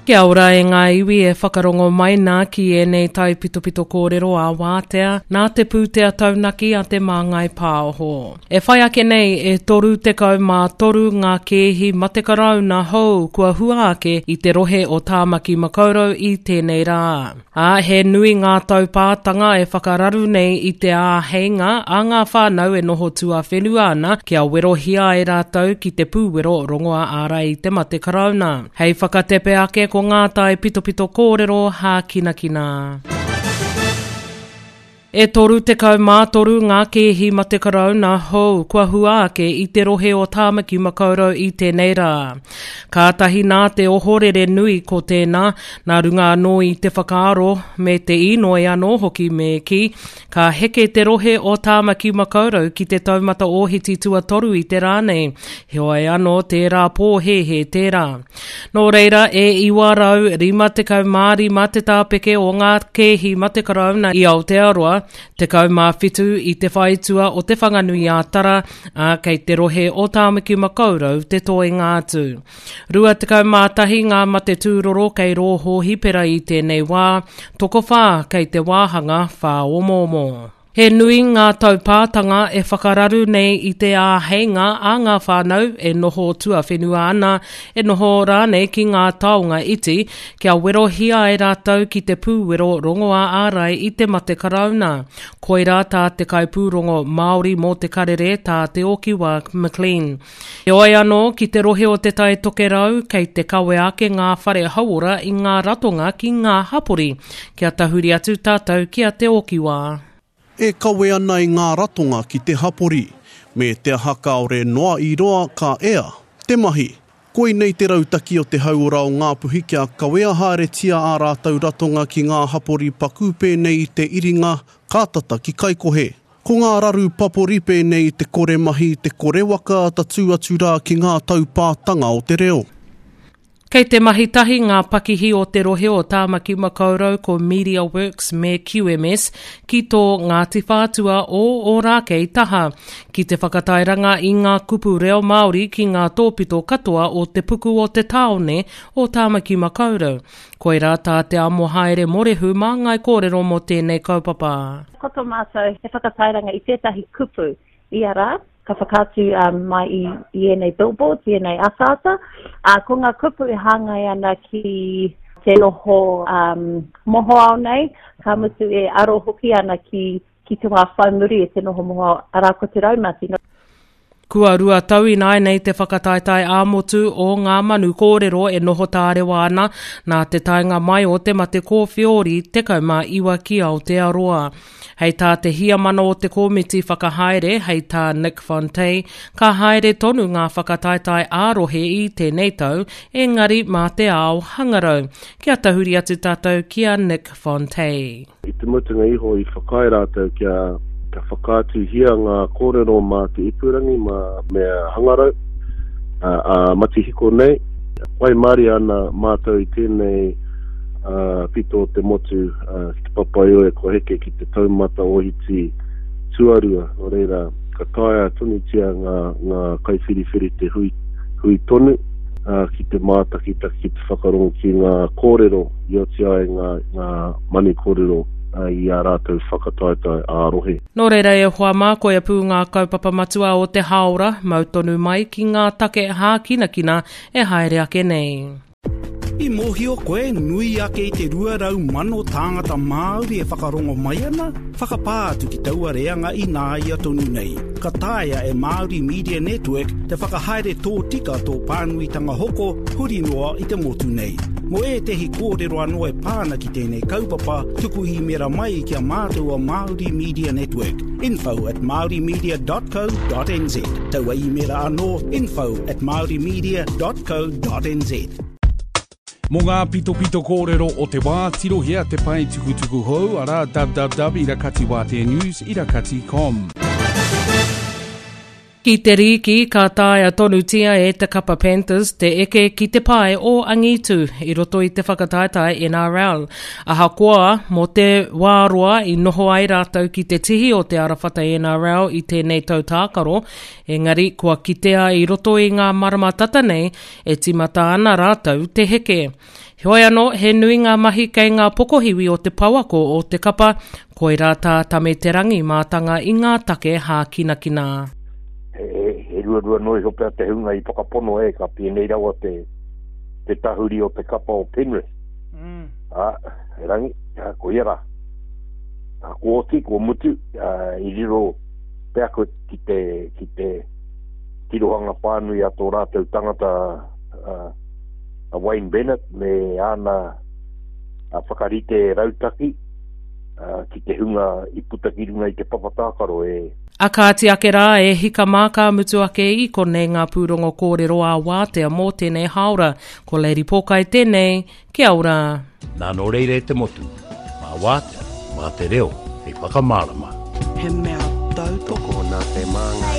Kia ora e ngā iwi e whakarongo mai nā ki e nei tai pitopito kōrero a wātea, nā te pūtea taunaki a te māngai pāoho. E whai ake nei e toru tekau mā toru ngā kēhi ma te karauna hou kua hua ake i te rohe o Tāmaki Makaurau i tēnei rā. He nui ngā taupātanga e whakararu nei i te āheinga a ngā whānau e noho tua whenua ana kia wero hia e rātau ki te pūwero rongoa ārai i te mate karauna. Hei whakatepe ake ko ngā tai pitopito kōrero hā kinakina. E toru tekau mā toru ngā kēhi ma te karauna hou kua hua ake i te rohe o Tāmaki Makaurau i tēnei rā. Kātahi nā te ohorere nui ko tēnā, nā runga anō i te whakaaro me te inoi anō hoki me ki, ka heke te rohe o Tāmaki Makaurau ki te taumata ohiti tua toru i te rānei. Heoi anō tērā pōhehe tērā. Nō reira e iwa rau 50 māri ma te tāpeke o ngā kēhi ma te karauna i Aotearoa, te kaumawhitu i te whaitua o te whanganui ātara kei te rohe o Tāmaki Makaurau te toi ngātu. Rua te kaumātahi ngā mate tūroro kei roho hipera i tēnei wā, toko whā kei te wāhanga whā omomo. He nui ngā taupātanga e whakararu nei i te āheinga a ngā whānau e noho tua whenua ana, e noho rānei ki ngā taonga iti, kia wero hia e rātau ki te pūwero rongoa ārai i te mate karauna. Koira tā te kaipūrongo Māori mō te karere tā te Okiwa McLean. E oi anō ki te rohe o te tai toke rau, kei te kawe ake ngā whare hauora i ngā ratonga ki ngā hapori, kia tahuri atu tātou kia te Okiwa. E kawe ana i ngā ratonga ki te hapori, me te haka o re noa i roa ka ea. Te mahi, koi nei te rautaki o te hauora o ngā puhi kia kawea haere tia ā rātau ratonga ki ngā hapori pakūpe nei i te iringa kātata ki kaikohe. Ko ngā raru paporipe nei i te kore mahi, te kore waka tatu atu rā ki ngā taupātanga o te reo. Kei te mahitahi ngā pakihi o te rohe o Tāmaki Makaurau ko Media Works me QMS ki tō Ngāti Whātua o Ōrākei taha. Ki te whakatairanga i ngā kupu reo Māori ki ngā tōpito katoa o te puku o te taone o Tāmaki Makaurau. Koira tā te amo haere morehu mā ngai kōrero mo tēnei kaupapa. Koto mātou he whakatairanga i tētahi kupu i ara. Ka whakatu mai i enei billboards, i enei asata. Ko ngā kupu e hāngai ana ki te noho moho au nei, ka mutu e aro hoki ana ki te ngā whaimuri e te noho moho arako te raumati. Kua rua tau nai nei te whakataitai āmotu o ngā manu kōrero e noho tārewa ana nā te tainga mai o te mate kōwhiori te kauma iwa ki Aotearoa. Hei tā te hia mana o te komiti whakahaere, hei tā Nick Fontaine, ka haere tonu ngā whakataitai ārohe i tēnei tau, engari mā te ao hangarau. Kia tahuri atu tātou kia Nick Fontaine. I te mutunga iho i whakae rātou kia whakātu hia ngā kōrero mā te ipurangi mā mea hangarau, mati hiko nei. Wai mari ana mātou i tēnei pito o te motu ki te papaio e ko heke ki te taumata ohiti tuarua. O reira, ka taia tunitia ngā kaiwhiriwhiri te hui tonu ki te mātakitaki ki te whakarongo ki ngā kōrero i o te ai ngā mani kōrero i a rātou whakataitai ārohe. Nō reira e hoa mā koe pū ngā kaupapa matua o te haora, mautonu mai ki ngā take hā kinakina e haere ake nei. I mohio koe nui ake i te 2,000 tāngata Māori e whakarongo mai ana, whakapātu ki taua reanga i nā ia tonu nei. Ka taia e Māori Media Network te whakahaere tō tika tō pānuitanga hoko huri noa i te motu nei. Mo e tehi kōrero anō e pāna ki tēnei kaupapa, tuku hi mera mai ki a mātua Māori Media Network. info@maorimedia.co.nz Taua i mera anō info@maorimedia.co.nz Mō ngā pito kōrero o te wā, tirohia te pai tukutuku hou, ara www.irakatiwate news.irakati.com. Ki te riki, ka tāia tonutia e te Kapa Panthers, te eke ki te pai o Angitu, i roto i te whakataetai NRL. Aha koa, mo te wāroa i noho ai rātau ki te tihi o te arawhata NRL i tēnei tau tākaro, engari kua kitea i roto i ngā marama tata nei, e timata ana rātau te heke. Hoi anō, he nui ngā mahi kei ngā pokohiwi o te pauako o te kapa, koi rāta tame te rangi mātanga i ngā take hā kinakina. He rua noi hopea te hunga i whakapono ka pia nei rawa te tahuri o te kapa o Penrith. He rangi, ko iara. Ko oti, ko mutu, i riro pea ko ki te tirohanga pānui a tō rātou tangata a Wayne Bennett me ana a whakarite rautaki ki te hunga i putaki runga i te papatākaro A kāti ake rā e hika māka mutu ake i konei ngā pūrongo kōrero a wātea mō tēnei haura. Ko Lady Pokai tēnei, kia ora. Nā no reire te motu, mā wātea, mā te reo, hei whakamārama. He mea tautoko nā te manga